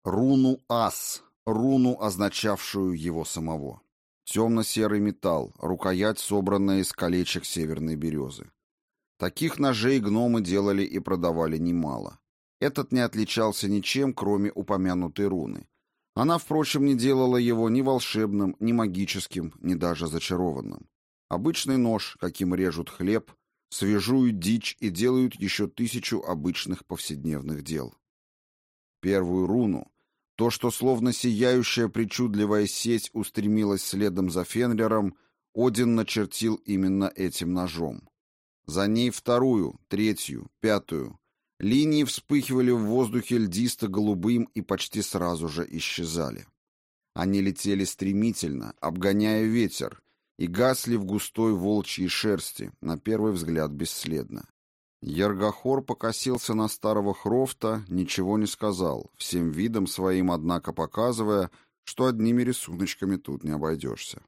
руну Ас, руну, означавшую его самого. Темно-серый металл, рукоять, собранная из колечек северной березы. Таких ножей гномы делали и продавали немало. Этот не отличался ничем, кроме упомянутой руны. Она, впрочем, не делала его ни волшебным, ни магическим, ни даже зачарованным. Обычный нож, каким режут хлеб, свежуют дичь и делают еще 1000 обычных повседневных дел. Первую руну, то, что словно сияющая причудливая сеть устремилась следом за Фенриром, Один начертил именно этим ножом. За ней вторую, третью, пятую. Линии вспыхивали в воздухе льдисто-голубым и почти сразу же исчезали. Они летели стремительно, обгоняя ветер, и гасли в густой волчьей шерсти, на первый взгляд бесследно. Ергохор покосился на старого Хрофта, ничего не сказал, всем видом своим, однако, показывая, что одними рисуночками тут не обойдешься.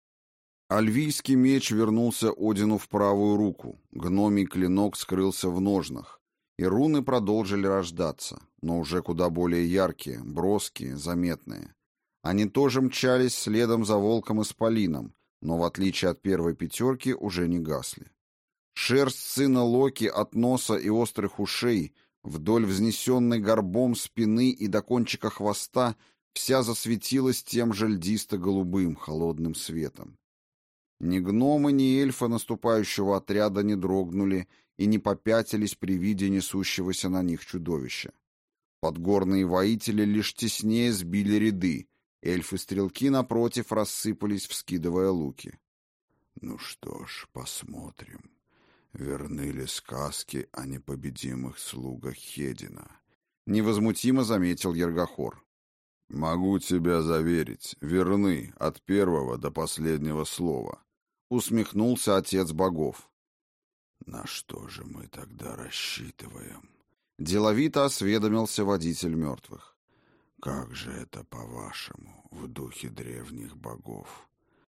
Альвийский меч вернулся Одину в правую руку, гномий клинок скрылся в ножнах, и руны продолжили рождаться, но уже куда более яркие, броские, заметные. Они тоже мчались следом за волком-исполином, но в отличие от первой пятерки уже не гасли. Шерсть сына Локи от носа и острых ушей вдоль взнесенной горбом спины и до кончика хвоста вся засветилась тем же льдисто-голубым холодным светом. Ни гномы, ни эльфы наступающего отряда не дрогнули и не попятились при виде несущегося на них чудовища. Подгорные воители лишь теснее сбили ряды, эльфы-стрелки, напротив, рассыпались, вскидывая луки. «Ну что ж, посмотрим, верны ли сказки о непобедимых слугах Хедина?» — невозмутимо заметил Ергохор. «Могу тебя заверить, верны от первого до последнего слова», — усмехнулся отец богов. «На что же мы тогда рассчитываем?» — деловито осведомился водитель мертвых. «Как же это, по-вашему, в духе древних богов?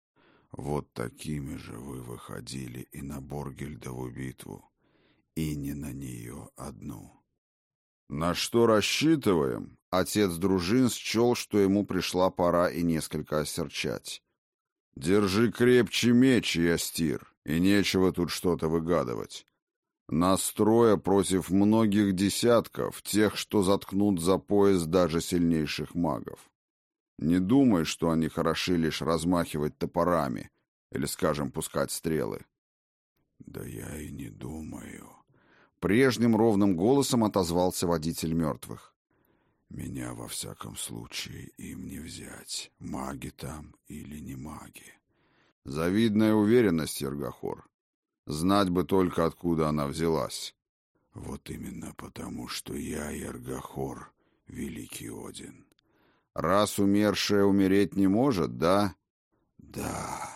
Вот такими же вы выходили и на Боргельдову битву, и не на нее одну». «На что рассчитываем?» Отец дружин счел, что ему пришла пора и несколько осерчать. «Держи крепче меч, Ястир, и нечего тут что-то выгадывать. Нас трое против многих десятков, тех, что заткнут за пояс даже сильнейших магов. Не думай, что они хороши лишь размахивать топорами или, скажем, пускать стрелы». «Да я и не думаю», — прежним ровным голосом отозвался водитель мертвых. «Меня, во всяком случае, им не взять, маги там или не маги». «Завидная уверенность, Ергохор. Знать бы только, откуда она взялась». «Вот именно потому, что я, Ергохор, великий Один». «Раз умершая умереть не может, да?» «Да».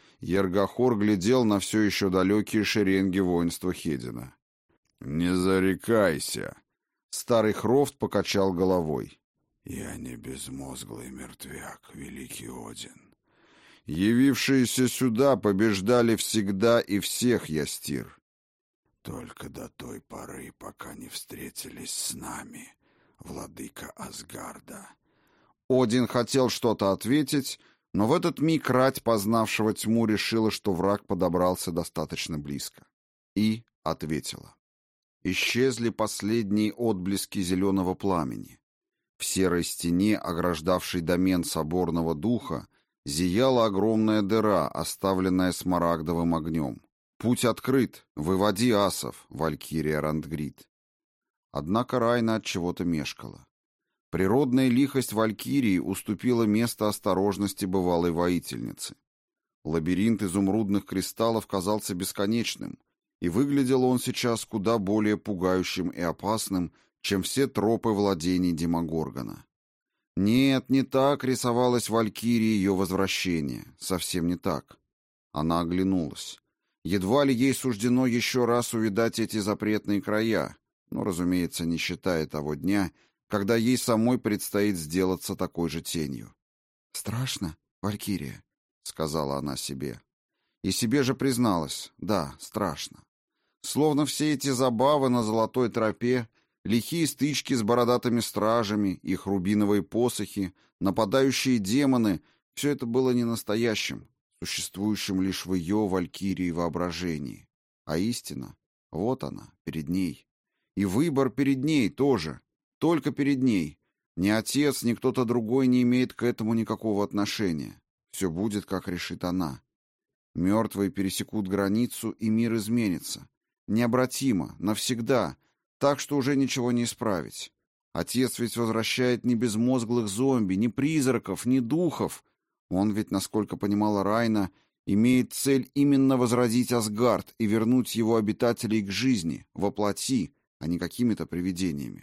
Ергохор глядел на все еще далекие шеренги воинства Хедина. «Не зарекайся!» Старый Хрофт покачал головой. «Я не безмозглый мертвяк, великий Один». «Явившиеся сюда побеждали всегда и всех, Ястир». «Только до той поры, пока не встретились с нами, владыка Асгарда». Один хотел что-то ответить, но в этот миг рать, познавшего тьму, решила, что враг подобрался достаточно близко. И ответила. Исчезли последние отблески зеленого пламени. В серой стене, ограждавшей домен соборного духа, зияла огромная дыра, оставленная смарагдовым огнем. «Путь открыт! Выводи асов!» — Валькирия Рандгрид. Однако Райна от чего-то мешкала. Природная лихость Валькирии уступила место осторожности бывалой воительницы. Лабиринт изумрудных кристаллов казался бесконечным, и выглядел он сейчас куда более пугающим и опасным, чем все тропы владений Демогоргона. Нет, не так рисовалась Валькирии ее возвращение, совсем не так. Она оглянулась. Едва ли ей суждено еще раз увидать эти запретные края, но, разумеется, не считая того дня, когда ей самой предстоит сделаться такой же тенью. «Страшно, Валькирия?» — сказала она себе. И себе же призналась, да, страшно. Словно все эти забавы на золотой тропе лихие стычки с бородатыми стражами, их рубиновые посохи, нападающие демоны — все это было не настоящим, существующим лишь в ее, Валькирии, воображении. А истина — вот она, перед ней. И выбор перед ней тоже, только перед ней. Ни отец, ни кто-то другой не имеет к этому никакого отношения. Все будет, как решит она. Мертвые пересекут границу, и мир изменится. Необратимо, навсегда, так что уже ничего не исправить. Отец ведь возвращает не безмозглых зомби, ни призраков, ни духов. Он ведь, насколько понимала Райна, имеет цель именно возродить Асгард и вернуть его обитателей к жизни, во плоти, а не какими-то привидениями.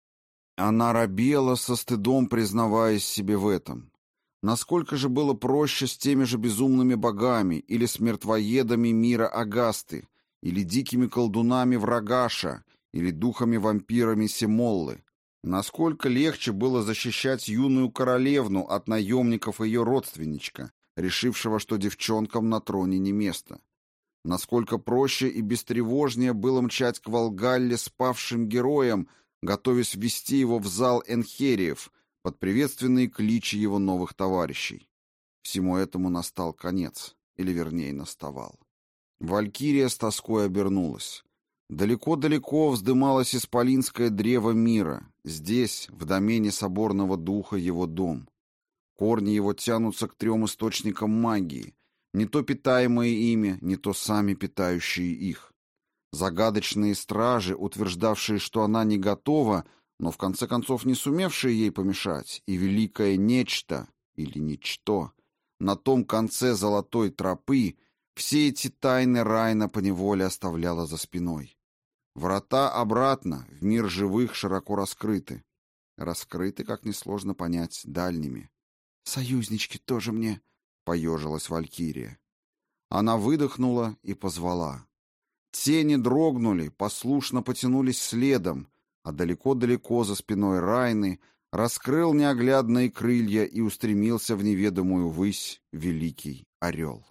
Она робела, со стыдом признаваясь себе в этом. Насколько же было проще с теми же безумными богами или с мертвоедами мира Агасты, или дикими колдунами Врагаша, или духами-вампирами Семоллы. Насколько легче было защищать юную королевну от наемников ее родственничка, решившего, что девчонкам на троне не место. Насколько проще и бестревожнее было мчать к Валгалле спавшим героям, готовясь ввести его в зал Энхериев под приветственные кличи его новых товарищей. Всему этому настал конец, или вернее наставал. Валькирия с тоской обернулась. Далеко-далеко вздымалось исполинское древо мира, здесь, в домене соборного духа, его дом. Корни его тянутся к 3 источникам магии, не то питаемые ими, не то сами питающие их. Загадочные стражи, утверждавшие, что она не готова, но в конце концов не сумевшие ей помешать, и великое нечто, или ничто, на том конце золотой тропы, все эти тайны Райна поневоле оставляла за спиной. Врата обратно, в мир живых, широко раскрыты. Раскрыты, как несложно понять, дальними. «Союзнички тоже мне», — поежилась Валькирия. Она выдохнула и позвала. Тени дрогнули, послушно потянулись следом, а далеко-далеко за спиной Райны раскрыл неоглядные крылья и устремился в неведомую высь великий орел.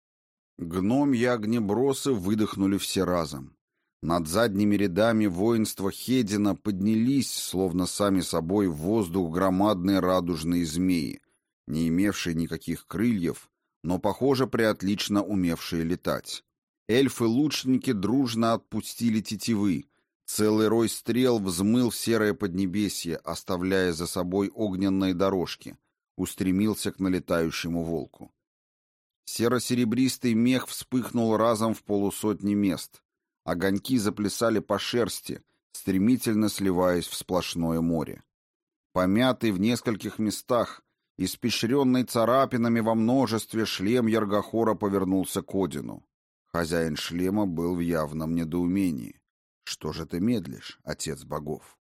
Гномьи огнебросы выдохнули все разом. Над задними рядами воинства Хедина поднялись, словно сами собой, в воздух громадные радужные змеи, не имевшие никаких крыльев, но, похоже, преотлично умевшие летать. Эльфы-лучники дружно отпустили тетивы. Целый рой стрел взмыл в серое поднебесье, оставляя за собой огненные дорожки, устремился к налетающему волку. Серо-серебристый мех вспыхнул разом в 100 мест. Огоньки заплясали по шерсти, стремительно сливаясь в сплошное море. Помятый в нескольких местах, испещренный царапинами во множестве, шлем Яргохора повернулся к Одину. Хозяин шлема был в явном недоумении. «Что же ты медлишь, отец богов?»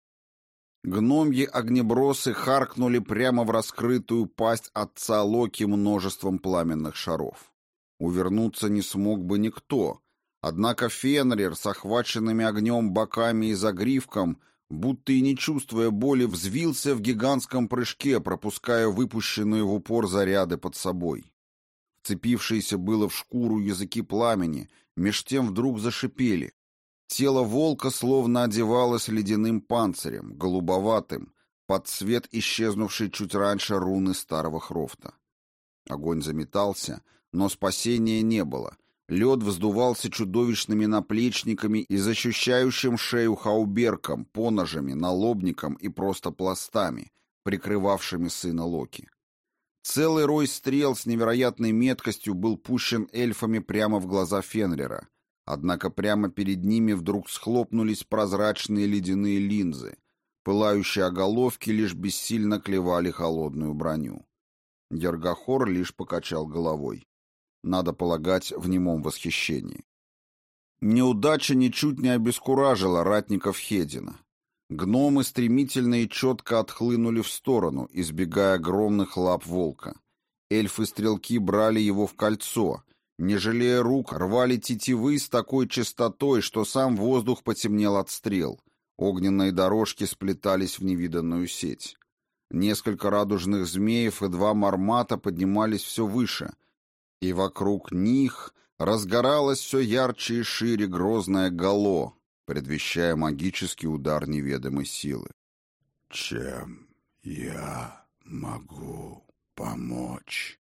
Гномьи огнебросы харкнули прямо в раскрытую пасть отца Локи множеством пламенных шаров. Увернуться не смог бы никто, однако Фенрир с охваченными огнем боками и загривком, будто и не чувствуя боли, взвился в гигантском прыжке, пропуская выпущенные в упор заряды под собой. Вцепившиеся было в шкуру языки пламени, меж тем вдруг зашипели. Тело волка словно одевалось ледяным панцирем, голубоватым, под цвет исчезнувшей чуть раньше руны старого Хрофта. Огонь заметался, но спасения не было. Лед вздувался чудовищными наплечниками и защищающим шею хауберком, поножами, налобником и просто пластами, прикрывавшими сына Локи. Целый рой стрел с невероятной меткостью был пущен эльфами прямо в глаза Фенрира, однако прямо перед ними вдруг схлопнулись прозрачные ледяные линзы, пылающие оголовки лишь бессильно клевали холодную броню. Яргохор лишь покачал головой. Надо полагать, в немом восхищении. Неудача ничуть не обескуражила ратников Хедина. Гномы стремительно и четко отхлынули в сторону, избегая огромных лап волка. Эльфы-стрелки брали его в кольцо, не жалея рук, рвали тетивы с такой частотой, что сам воздух потемнел от стрел. Огненные дорожки сплетались в невиданную сеть. Несколько радужных змеев и 2 мармата поднимались все выше, и вокруг них разгоралось все ярче и шире грозное гало, предвещая магический удар неведомой силы. «Чем я могу помочь?»